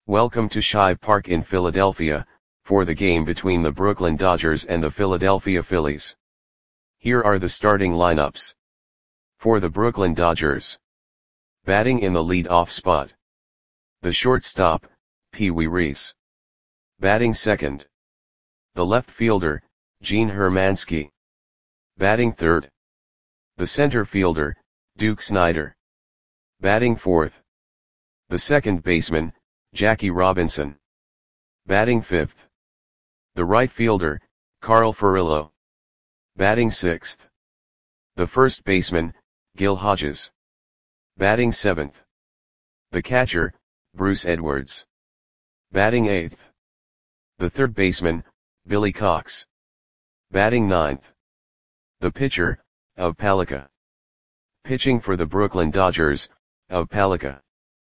Welcome to Shibe Park in Philadelphia, for the game between the Brooklyn Dodgers and the Philadelphia Phillies. Here are the starting lineups. For the Brooklyn Dodgers. Batting in the lead-off spot. The shortstop, Pee Wee Reese. Batting second. The left fielder, Gene Hermansky. Batting third. The center fielder, Duke Snider. Batting fourth. The second baseman, Jackie Robinson. Batting fifth. The right fielder, Carl Furillo. Batting sixth. The first baseman, Gil Hodges. Batting seventh. The catcher, Bruce Edwards. Batting eighth. The third baseman, Billy Cox. Batting ninth. The pitcher, Ub Palika. Pitching for the Brooklyn Dodgers, Ub Palika.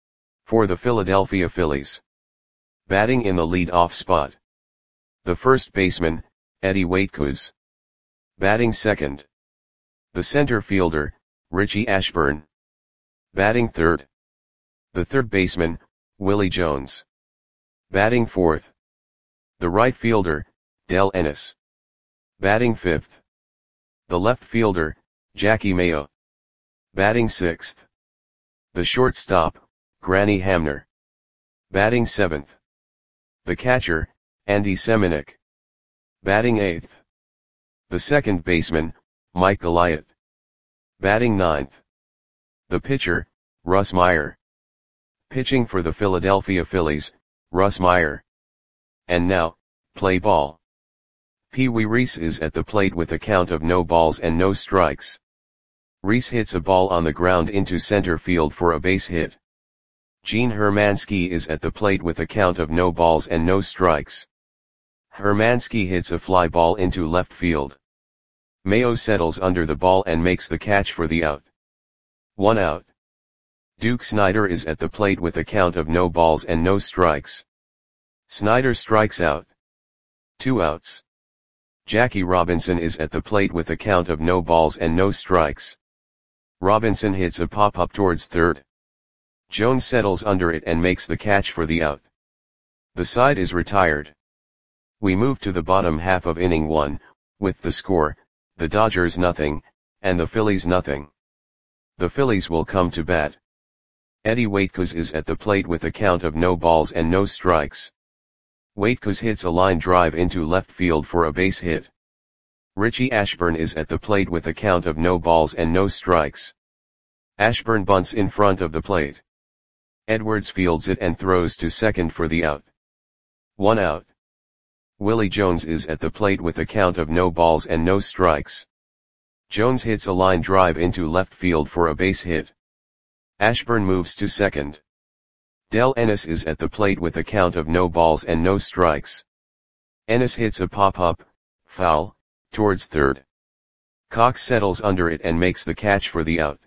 For the Philadelphia Phillies. Batting in the lead-off spot. The first baseman, Eddie Waitkus. Batting second. The center fielder, Richie Ashburn. Batting third. The third baseman, Willie Jones. Batting fourth. The right fielder, Del Ennis. Batting fifth. The left fielder, Jackie Mayo. Batting sixth. The shortstop, Granny Hamner. Batting seventh. The catcher, Andy Semenuk. Batting eighth. The second baseman, Mike Goliath. Batting ninth. The pitcher, Russ Meyer. Pitching for the Philadelphia Phillies, Russ Meyer. And now, play ball. Pee Wee Reese is at the plate with a count of no balls and no strikes. Reese hits a ball on the ground into center field for a base hit. Gene Hermansky is at the plate with a count of no balls and no strikes. Hermansky hits a fly ball into left field. Mayo settles under the ball and makes the catch for the out. 1 out. Duke Snider is at the plate with a count of no balls and no strikes. Snider strikes out. 2 outs. Jackie Robinson is at the plate with a count of no balls and no strikes. Robinson hits a pop-up towards third. Jones settles under it and makes the catch for the out. The side is retired. We move to the bottom half of inning 1, with the score, the Dodgers nothing, and the Phillies nothing. The Phillies will come to bat. Eddie Waitkus is at the plate with a count of no balls and no strikes. Waitkus hits a line drive into left field for a base hit. Richie Ashburn is at the plate with a count of no balls and no strikes. Ashburn bunts in front of the plate. Edwards fields it and throws to second for the out. 1 out. Willie Jones is at the plate with a count of no balls and no strikes. Jones hits a line drive into left field for a base hit. Ashburn moves to second. Del Ennis is at the plate with a count of no balls and no strikes. Ennis hits a pop-up, foul, towards third. Cox settles under it and makes the catch for the out.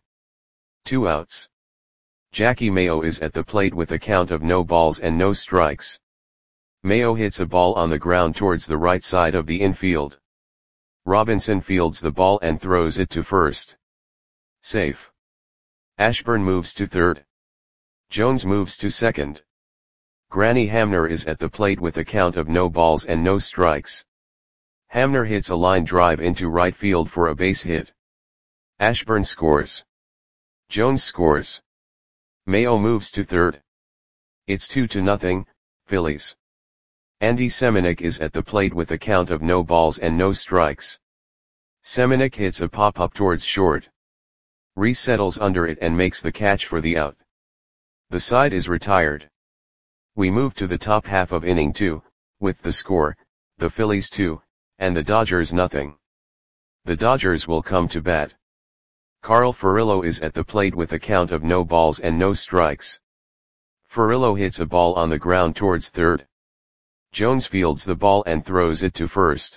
2 outs. Jackie Mayo is at the plate with a count of no balls and no strikes. Mayo hits a ball on the ground towards the right side of the infield. Robinson fields the ball and throws it to first. Safe. Ashburn moves to third. Jones moves to second. Granny Hamner is at the plate with a count of no balls and no strikes. Hamner hits a line drive into right field for a base hit. Ashburn scores. Jones scores. Mayo moves to third. It's 2-0, Phillies. Andy Semenuk is at the plate with a count of no balls and no strikes. Semenuk hits a pop-up towards short. Reese settles under it and makes the catch for the out. The side is retired. We move to the top half of inning 2, with the score, the Phillies 2, and the Dodgers nothing. The Dodgers will come to bat. Carl Furillo is at the plate with a count of no balls and no strikes. Furillo hits a ball on the ground towards third. Jones fields the ball and throws it to first.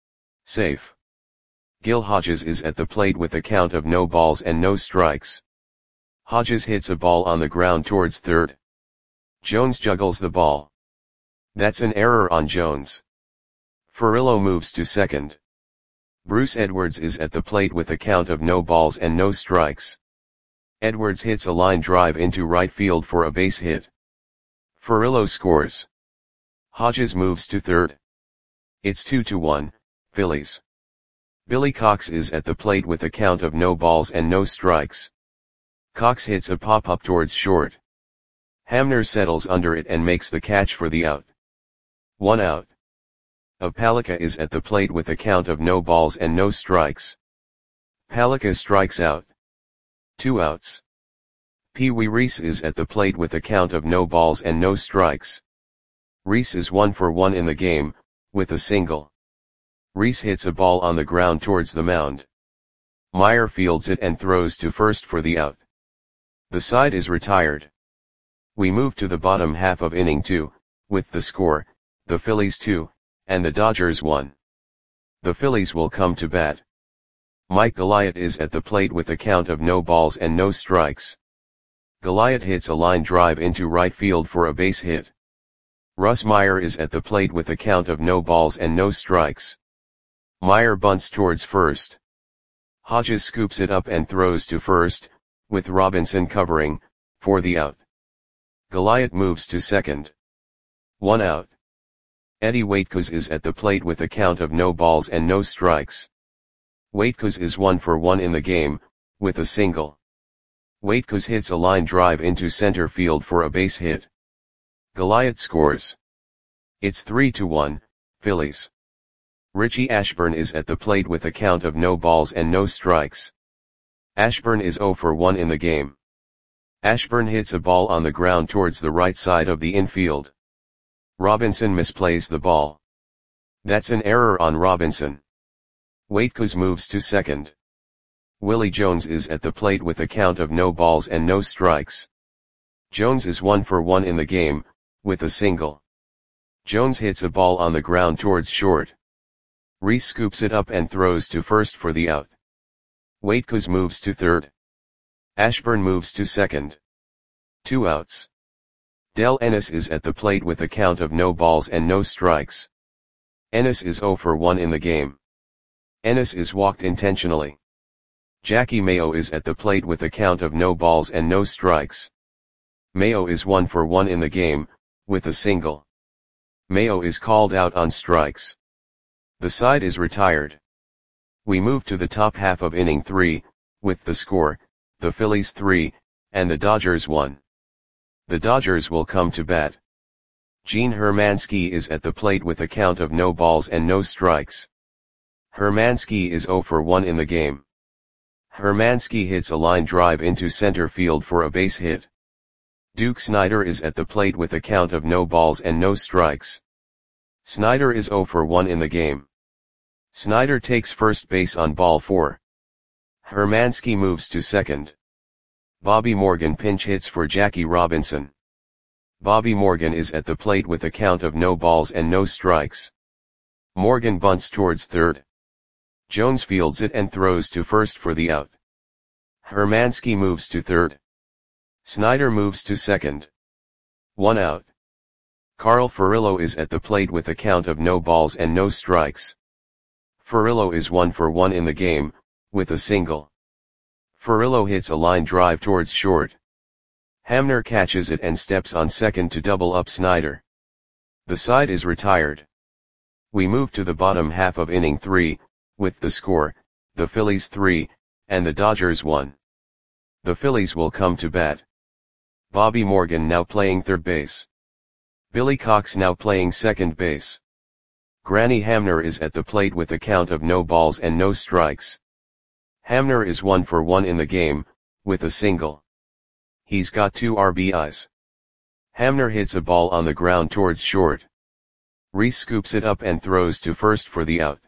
Safe. Gil Hodges is at the plate with a count of no balls and no strikes. Hodges hits a ball on the ground towards third. Jones juggles the ball. That's an error on Jones. Furillo moves to second. Bruce Edwards is at the plate with a count of no balls and no strikes. Edwards hits a line drive into right field for a base hit. Furillo scores. Hodges moves to third. It's 2-1, Phillies. Billy Cox is at the plate with a count of no balls and no strikes. Cox hits a pop-up towards short. Hamner settles under it and makes the catch for the out. 1 out. Palika is at the plate with a count of no balls and no strikes. Palika strikes out. 2 outs. Pee Wee Reese is at the plate with a count of no balls and no strikes. Reese is 1 for 1 in the game, with a single. Reese hits a ball on the ground towards the mound. Meyer fields it and throws to first for the out. The side is retired. We move to the bottom half of inning 2, with the score, the Phillies 2, and the Dodgers 1. The Phillies will come to bat. Mike Goliath is at the plate with a count of no balls and no strikes. Goliath hits a line drive into right field for a base hit. Russ Meyer is at the plate with a count of no balls and no strikes. Meyer bunts towards first. Hodges scoops it up and throws to first, with Robinson covering, for the out. Goliath moves to second. 1 out. Eddie Waitkos is at the plate with a count of no balls and no strikes. Waitkos is 1 for 1 in the game, with a single. Waitkos hits a line drive into center field for a base hit. Goliath scores. It's 3-1, Phillies. Richie Ashburn is at the plate with a count of no balls and no strikes. Ashburn is 0 for 1 in the game. Ashburn hits a ball on the ground towards the right side of the infield. Robinson misplays the ball. That's an error on Robinson. Waitkos moves to second. Willie Jones is at the plate with a count of no balls and no strikes. Jones is 1 for 1 in the game, with a single. Jones hits a ball on the ground towards short. Reese scoops it up and throws to first for the out. Waitkos moves to third. Ashburn moves to second. 2 outs. Del Ennis is at the plate with a count of no balls and no strikes. Ennis is 0 for 1 in the game. Ennis is walked intentionally. Jackie Mayo is at the plate with a count of no balls and no strikes. Mayo is 1 for 1 in the game, with a single. Mayo is called out on strikes. The side is retired. We move to the top half of inning 3, with the score, the Phillies 3, and the Dodgers 1. The Dodgers will come to bat. Gene Hermansky is at the plate with a count of no balls and no strikes. Hermansky is 0 for 1 in the game. Hermansky hits a line drive into center field for a base hit. Duke Snider is at the plate with a count of no balls and no strikes. Snider is 0 for 1 in the game. Snider takes first base on ball 4. Hermansky moves to second. Bobby Morgan pinch hits for Jackie Robinson. Bobby Morgan is at the plate with a count of no balls and no strikes. Morgan bunts towards third. Jones fields it and throws to first for the out. Hermansky moves to third. Snider moves to second. 1 out. Carl Furillo is at the plate with a count of no balls and no strikes. Furillo is 1 for 1 in the game, with a single. Furillo hits a line drive towards short. Hamner catches it and steps on second to double up Snider. The side is retired. We move to the bottom half of inning 3, with the score, the Phillies 3, and the Dodgers 1. The Phillies will come to bat. Bobby Morgan now playing third base. Billy Cox now playing second base. Granny Hamner is at the plate with a count of no balls and no strikes. Hamner is 1 for 1 in the game, with a single. He's got 2 RBIs. Hamner hits a ball on the ground towards short. Reese scoops it up and throws to first for the out.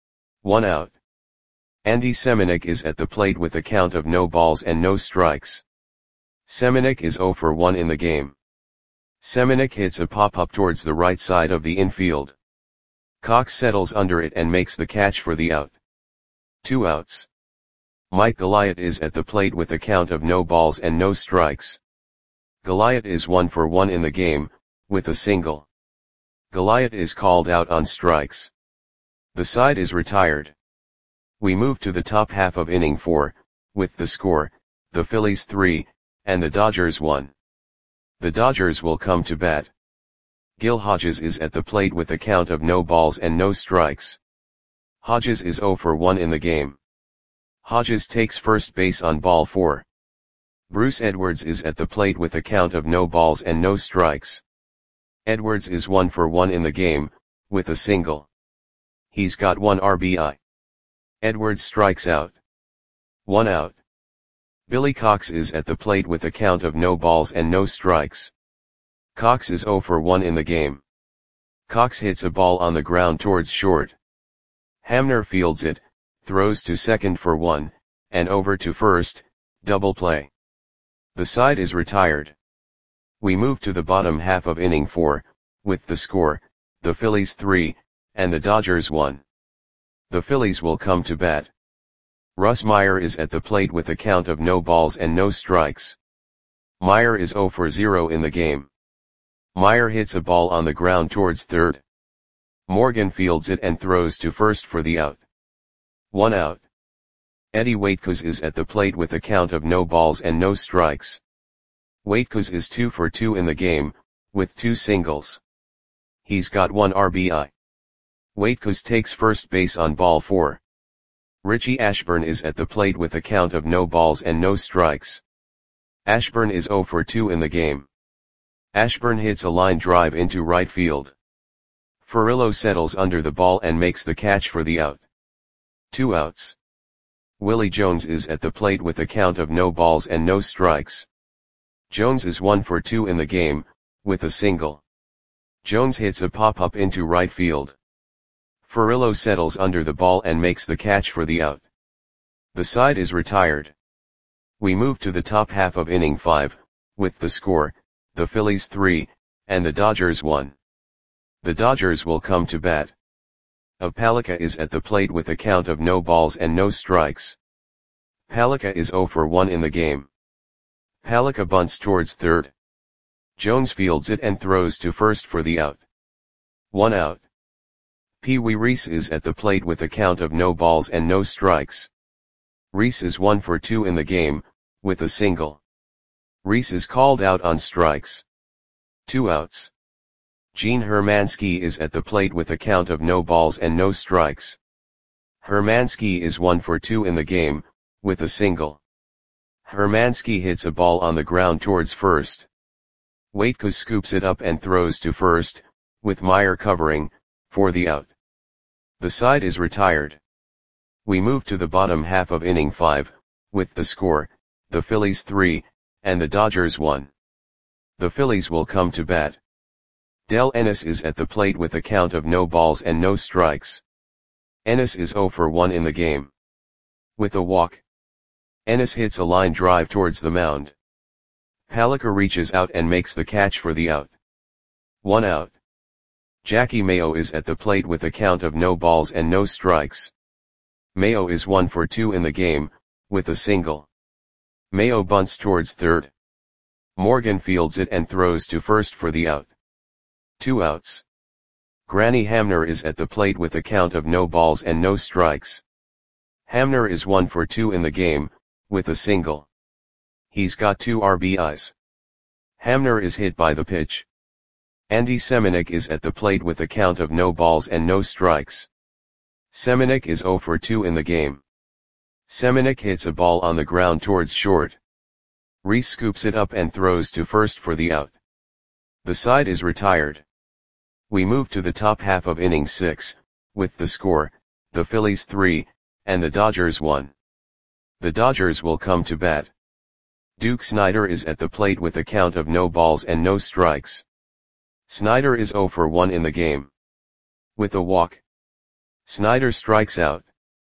1 out. Andy Semenuk is at the plate with a count of no balls and no strikes. Semenuk is 0 for 1 in the game. Semenuk hits a pop-up towards the right side of the infield. Cox settles under it and makes the catch for the out. 2 outs. Mike Goliath is at the plate with a count of no balls and no strikes. Goliath is 1 for 1 in the game, with a single. Goliath is called out on strikes. The side is retired. We move to the top half of inning 4, with the score, the Phillies 3, and the Dodgers 1. The Dodgers will come to bat. Gil Hodges is at the plate with a count of no balls and no strikes. Hodges is 0 for 1 in the game. Hodges takes first base on ball 4. Bruce Edwards is at the plate with a count of no balls and no strikes. Edwards is 1 for 1 in the game, with a single. He's got 1 RBI. Edwards strikes out. 1 out. Billy Cox is at the plate with a count of no balls and no strikes. Cox is 0 for 1 in the game. Cox hits a ball on the ground towards short. Hamner fields it, throws to second for 1, and over to first, double play. The side is retired. We move to the bottom half of inning 4, with the score, the Phillies 3, and the Dodgers 1. The Phillies will come to bat. Russ Meyer is at the plate with a count of no balls and no strikes. Meyer is 0 for 0 in the game. Meyer hits a ball on the ground towards third. Morgan fields it and throws to first for the out. 1 out. Eddie Waitkos is at the plate with a count of no balls and no strikes. Waitkos is 2 for 2 in the game, with 2 singles. He's got 1 RBI. Waitkos takes first base on ball 4. Richie Ashburn is at the plate with a count of no balls and no strikes. Ashburn is 0 for 2 in the game. Ashburn hits a line drive into right field. Furillo settles under the ball and makes the catch for the out. 2 outs. Willie Jones is at the plate with a count of no balls and no strikes. Jones is 1 for 2 in the game, with a single. Jones hits a pop-up into right field. Furillo settles under the ball and makes the catch for the out. The side is retired. We move to the top half of inning 5, with the score, the Phillies 3, and the Dodgers 1. The Dodgers will come to bat. Palika is at the plate with a count of no balls and no strikes. Palika is 0 for 1 in the game. Palika bunts towards third. Jones fields it and throws to first for the out. 1 out. Pee Wee Reese is at the plate with a count of no balls and no strikes. Reese is 1 for 2 in the game, with a single. Reese is called out on strikes. 2 outs. Gene Hermansky is at the plate with a count of no balls and no strikes. Hermansky is 1 for 2 in the game, with a single. Hermansky hits a ball on the ground towards first. Waitkos scoops it up and throws to first, with Meyer covering, for the out. The side is retired. We move to the bottom half of inning 5, with the score, the Phillies 3, and the Dodgers 1. The Phillies will come to bat. Del Ennis is at the plate with a count of no balls and no strikes. Ennis is 0 for 1 in the game. With a walk. Ennis hits a line drive towards the mound. Palika reaches out and makes the catch for the out. 1 out. Jackie Mayo is at the plate with a count of no balls and no strikes. Mayo is 1 for 2 in the game, with a single. Mayo bunts towards third. Morgan fields it and throws to first for the out. 2 outs. Granny Hamner is at the plate with a count of no balls and no strikes. Hamner is 1 for 2 in the game, with a single. He's got 2 RBIs. Hamner is hit by the pitch. Andy Semenuk is at the plate with a count of no balls and no strikes. Semenuk is 0 for 2 in the game. Semenuk hits a ball on the ground towards short. Reese scoops it up and throws to first for the out. The side is retired. We move to the top half of inning 6, with the score, the Phillies 3, and the Dodgers 1. The Dodgers will come to bat. Duke Snider is at the plate with a count of no balls and no strikes. Snider is 0 for 1 in the game. With a walk. Snider strikes out.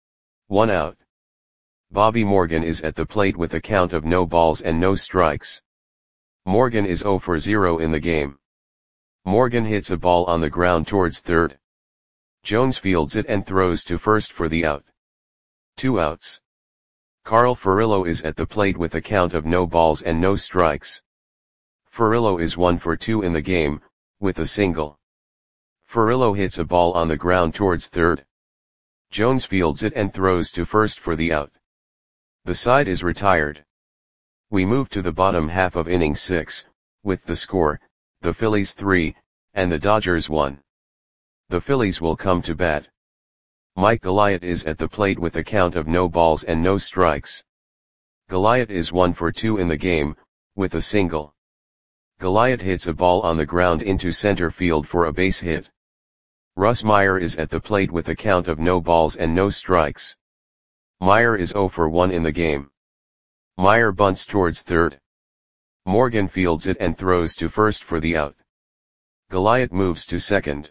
1 out. Bobby Morgan is at the plate with a count of no balls and no strikes. Morgan is 0 for 0 in the game. Morgan hits a ball on the ground towards third. Jones fields it and throws to first for the out. 2 outs. Carl Furillo is at the plate with a count of no balls and no strikes. Furillo is 1 for 2 in the game, with a single. Furillo hits a ball on the ground towards third. Jones fields it and throws to first for the out. The side is retired. We move to the bottom half of inning 6, with the score, the Phillies 3, and the Dodgers 1. The Phillies will come to bat. Mike Goliath is at the plate with a count of no balls and no strikes. Goliath is 1 for 2 in the game, with a single. Goliath hits a ball on the ground into center field for a base hit. Russ Meyer is at the plate with a count of no balls and no strikes. Meyer is 0 for 1 in the game. Meyer bunts towards third. Morgan fields it and throws to first for the out. Goliath moves to second.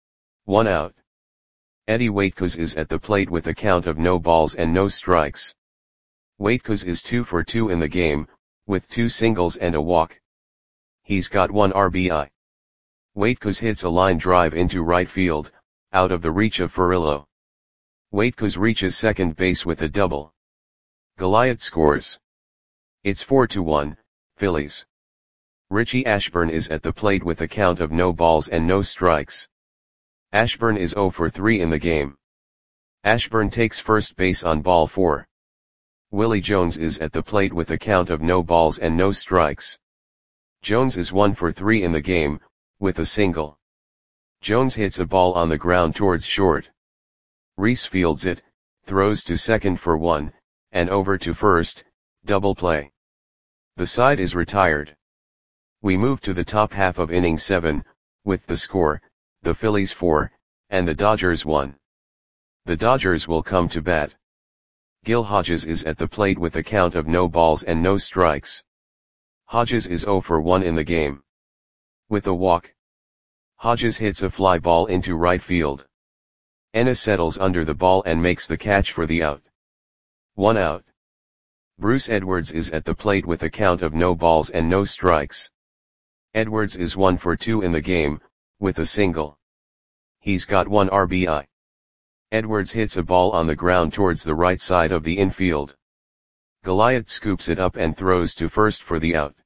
1 out. Eddie Waitkus is at the plate with a count of no balls and no strikes. Waitkus is 2 for 2 in the game, with 2 singles and a walk. He's got 1 RBI. Waitkus hits a line drive into right field, out of the reach of Furillo. Waitkus reaches second base with a double. Goliath scores. It's 4-1, Phillies. Richie Ashburn is at the plate with a count of no balls and no strikes. Ashburn is 0 for 3 in the game. Ashburn takes first base on ball 4. Willie Jones is at the plate with a count of no balls and no strikes. Jones is 1 for 3 in the game, with a single. Jones hits a ball on the ground towards short. Reese fields it, throws to second for 1, and over to first, double play. The side is retired. We move to the top half of inning 7, with the score, the Phillies 4, and the Dodgers 1. The Dodgers will come to bat. Gil Hodges is at the plate with a count of no balls and no strikes. Hodges is 0 for 1 in the game. With a walk. Hodges hits a fly ball into right field. Ennis settles under the ball and makes the catch for the out. 1 out. Bruce Edwards is at the plate with a count of no balls and no strikes. Edwards is 1 for 2 in the game, with a single. He's got 1 RBI. Edwards hits a ball on the ground towards the right side of the infield. Goliath scoops it up and throws to first for the out.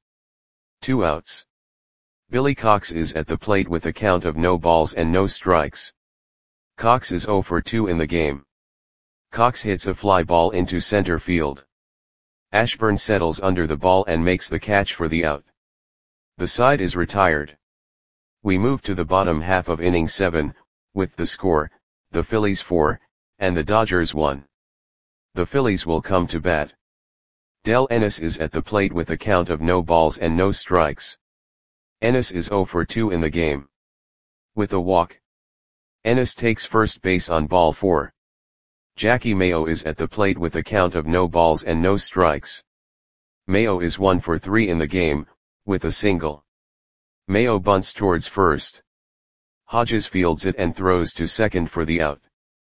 2 outs. Billy Cox is at the plate with a count of no balls and no strikes. Cox is 0 for 2 in the game. Cox hits a fly ball into center field. Ashburn settles under the ball and makes the catch for the out. The side is retired. We move to the bottom half of inning 7, with the score, the Phillies 4, and the Dodgers 1. The Phillies will come to bat. Del Ennis is at the plate with a count of no balls and no strikes. Ennis is 0 for 2 in the game. With a walk. Ennis takes first base on ball 4. Jackie Mayo is at the plate with a count of no balls and no strikes. Mayo is 1 for 3 in the game, with a single. Mayo bunts towards first. Hodges fields it and throws to second for the out.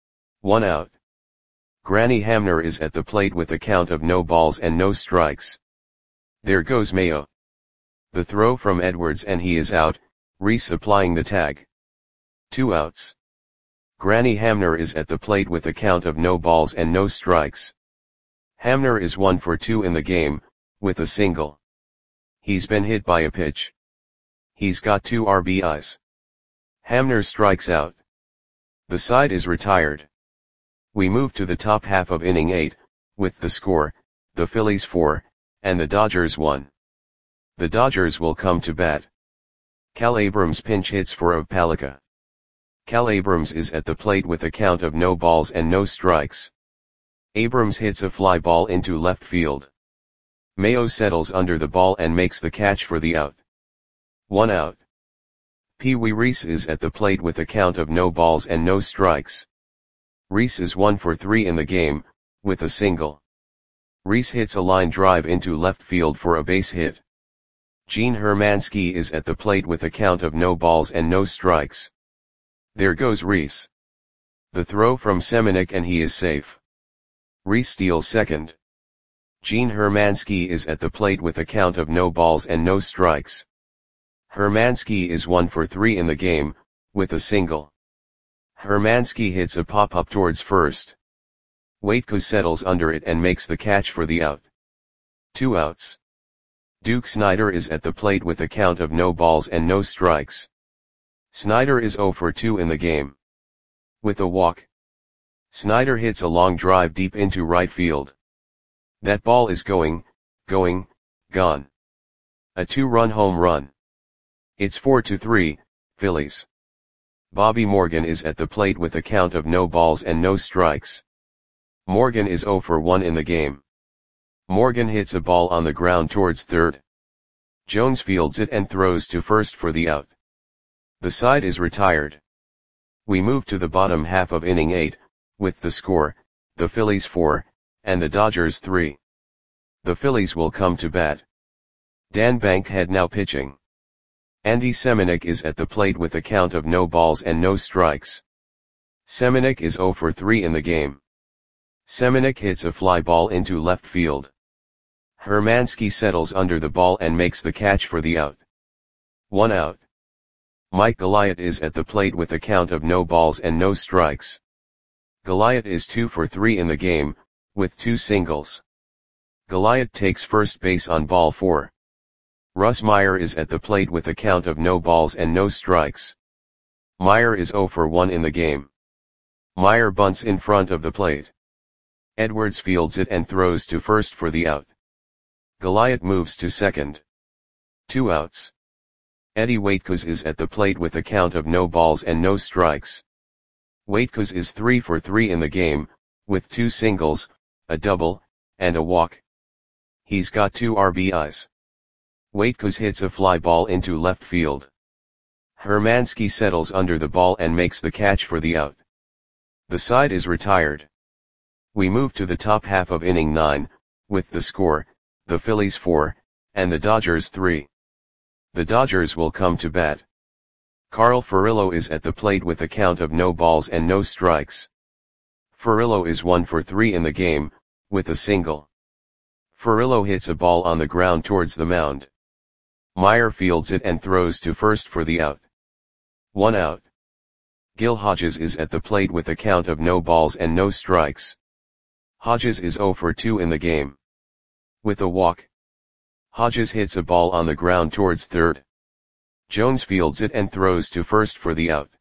1 out. Granny Hamner is at the plate with a count of no balls and no strikes. There goes Mayo. The throw from Edwards and he is out, Reese applying the tag. 2 outs. Granny Hamner is at the plate with a count of no balls and no strikes. Hamner is 1 for 2 in the game, with a single. He's been hit by a pitch. He's got 2 RBIs. Hamner strikes out. The side is retired. We move to the top half of inning 8, with the score, the Phillies 4, and the Dodgers 1. The Dodgers will come to bat. Cal Abrams pinch hits for Of Palika. Cal Abrams is at the plate with a count of no balls and no strikes. Abrams hits a fly ball into left field. Mayo settles under the ball and makes the catch for the out. 1 out. Pee Wee Reese is at the plate with a count of no balls and no strikes. Reese is 1 for 3 in the game, with a single. Reese hits a line drive into left field for a base hit. Gene Hermansky is at the plate with a count of no balls and no strikes. There goes Reese. The throw from Semenuk and he is safe. Reese steals second. Gene Hermansky is at the plate with a count of no balls and no strikes. Hermansky is 1 for 3 in the game, with a single. Hermansky hits a pop-up towards first. Waitkus settles under it and makes the catch for the out. 2 outs. Duke Snider is at the plate with a count of no balls and no strikes. Snider is 0 for 2 in the game. With a walk. Snider hits a long drive deep into right field. That ball is gone. A 2-run home run. It's 4-3, Phillies. Bobby Morgan is at the plate with a count of no balls and no strikes. Morgan is 0 for 1 in the game. Morgan hits a ball on the ground towards third. Jones fields it and throws to first for the out. The side is retired. We move to the bottom half of inning 8, with the score, the Phillies 4, and the Dodgers 3. The Phillies will come to bat. Dan Bankhead now pitching. Andy Semenuk is at the plate with a count of no balls and no strikes. Semenuk is 0 for 3 in the game. Semenuk hits a fly ball into left field. Hermansky settles under the ball and makes the catch for the out. 1 out. Mike Goliath is at the plate with a count of no balls and no strikes. Goliath is 2 for 3 in the game, with 2 singles. Goliath takes first base on ball 4. Russ Meyer is at the plate with a count of no balls and no strikes. Meyer is 0 for 1 in the game. Meyer bunts in front of the plate. Edwards fields it and throws to first for the out. Goliath moves to second. 2 outs. Eddie Waitkos is at the plate with a count of no balls and no strikes. Waitkos is 3 for 3 in the game, with 2 singles, a double, and a walk. He's got 2 RBIs. Waitkos hits a fly ball into left field. Hermansky settles under the ball and makes the catch for the out. The side is retired. We move to the top half of inning 9, with the score, the Phillies 4, and the Dodgers 3. The Dodgers will come to bat. Carl Furillo is at the plate with a count of no balls and no strikes. Furillo is 1 for 3 in the game, with a single. Furillo hits a ball on the ground towards the mound. Meyer fields it and throws to first for the out. 1 out. Gil Hodges is at the plate with a count of no balls and no strikes. Hodges is 0 for 2 in the game. With a walk. Hodges hits a ball on the ground towards third. Jones fields it and throws to first for the out.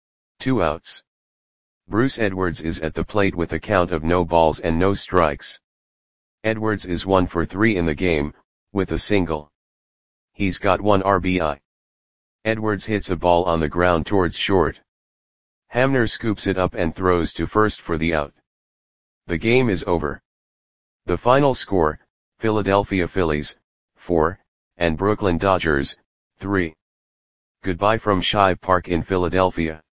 2 outs. Bruce Edwards is at the plate with a count of no balls and no strikes. Edwards is 1 for 3 in the game, with a single. He's got 1 RBI. Edwards hits a ball on the ground towards short. Hamner scoops it up and throws to first for the out. The game is over. The final score, Philadelphia Phillies, 4, and Brooklyn Dodgers, 3. Goodbye from Shibe Park in Philadelphia.